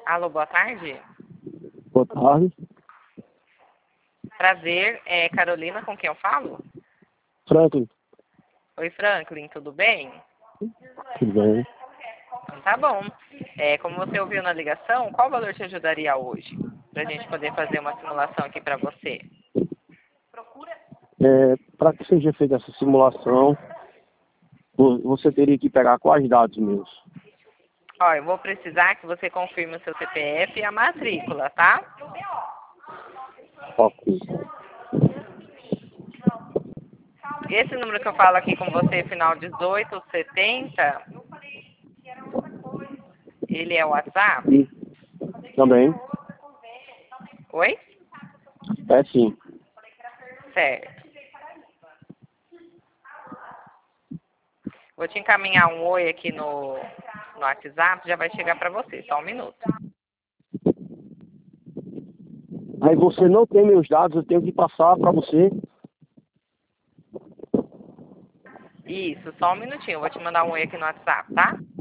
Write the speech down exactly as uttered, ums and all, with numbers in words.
Alô, boa tarde. Boa tarde. Prazer, é Carolina, com quem eu falo? Franklin. Oi, Franklin, tudo bem? Tudo bem? Então tá bom. É, como você ouviu na ligação, qual valor te ajudaria hoje? Pra gente poder fazer uma simulação aqui pra você. É, para que seja feita essa simulação, vo- você teria que pegar quais dados meus? Ó, eu vou precisar que você confirme o seu C P F e a matrícula, tá? Ok. Esse número que eu falo aqui com você, final dezoito setenta, ele é o WhatsApp? E também? Oi? É sim. Certo. Vou te encaminhar um oi aqui no, no WhatsApp, já vai chegar pra você, só um minuto. Aí você não tem meus dados, eu tenho que passar para você. Isso, só um minutinho, eu vou te mandar um oi aqui no WhatsApp, tá?